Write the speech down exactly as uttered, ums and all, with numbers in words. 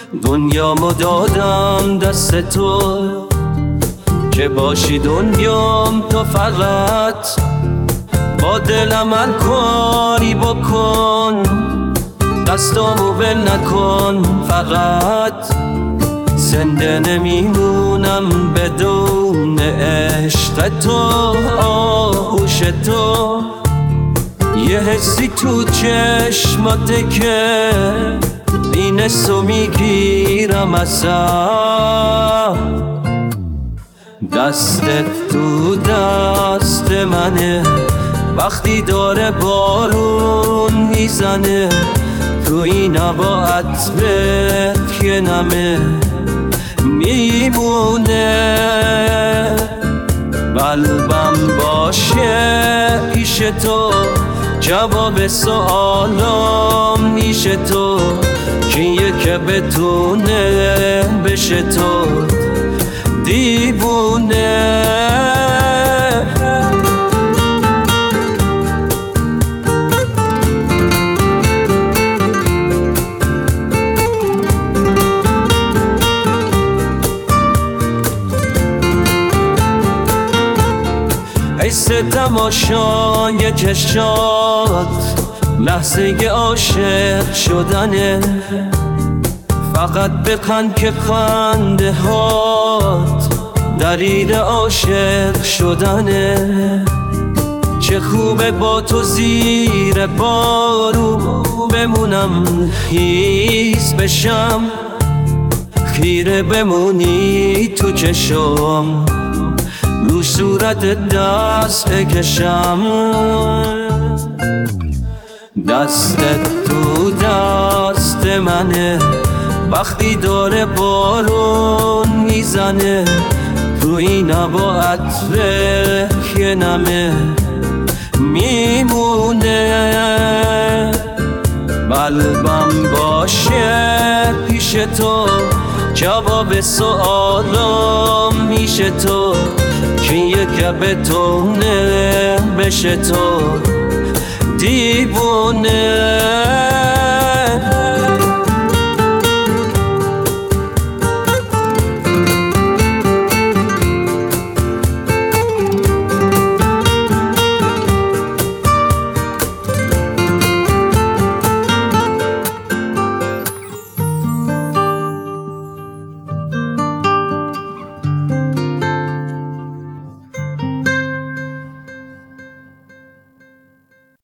دنیامو دادم دست تو که باشی دنیام تو فقط با دلم هر کاری بکن دستامو بل نکن فقط زنده نمیمونم بدون عشق تو آغوش تو یه حسی تو چشماته که اینسو میگیرم ازم دستت تو دست منه وقتی داره بارون میزنه تو این هوا عطرت که نمه میمونه قلبم باشه پیش تو جواب سوالام میشه تو کیه که بتونه بشه تو دیوونه حس تماشای چشات لحظه عاشق شدنه فقط بخند که خنده هات دلیل عاشق شدنه چه خوبه با تو زیر بارون بمونم هیس بشم خیره بمونی تو چشم رو صورت دست بکشم دستت تو دست منه وقتی داره بارون میزنه تو این هوا عطره که نمه میمونه قلبم باشه پیش تو جواب سوالام میشه تو کیه که بتونه بشه تو دیوونه